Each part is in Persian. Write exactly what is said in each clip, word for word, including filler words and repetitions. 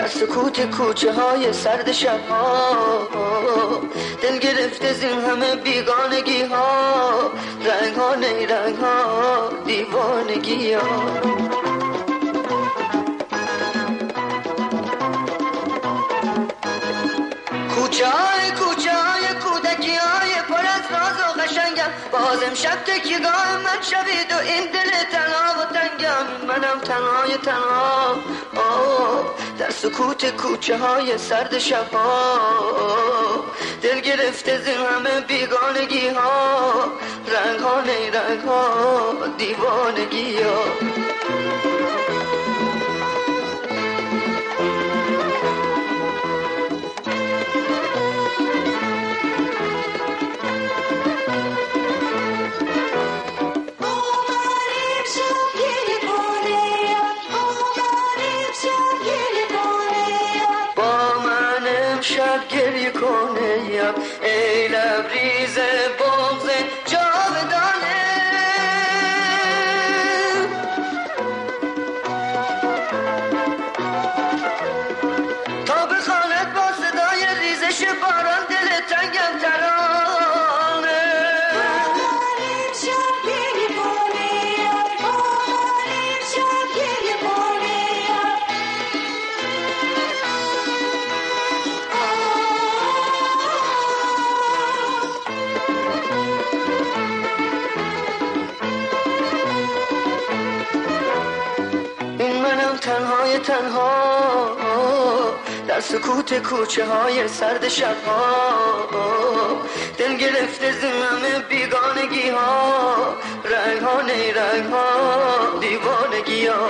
در سکوت کوچه های سرد شب ها، دل گرفته زین همه بیگانگی ها، رنگ ها نیرنگ ها دیوانگی ها. کوچه های کوچه های کودکی های پر از راز و قشنگم، باز امشب تکیگاه من شوید و این دل تنها و تنگم. منم تنهای تنها در سکوت کوچه های سرد شب ها، دل گرفته زین همه بیگانگی ها، رنگ ها نیرنگ ها دیوانگی ها. شب گریه کنه یم ای لبریز بغض جاودانه، تا بخواند با صدای ریزش باران دل تنگم ترانه. آمانیم شب گریه کنه یم، آمانیم شب گریه کنه یم. تنهای تنها در سکوت کوچه های سرد شب ها، دل گرفته زین همه بیگانگی ها، رنگ ها نیرنگ ها دیوانگی ها.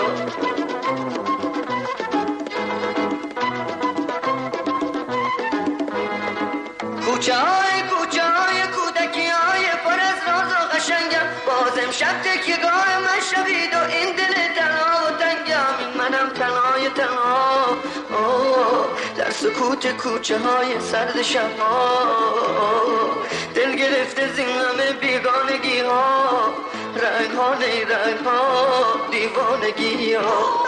کوچه های کوچه های کودکی های پر از راز و قشنگم، باز امشب تکیگاه من شوید و این دل تنها و تنگم. منم تنهای تنها در سکوت کوچه های سرد شب ها، دل گرفته زین همه بیگانگی ها، رنگ ها نیرنگ ها دیوانگی ها.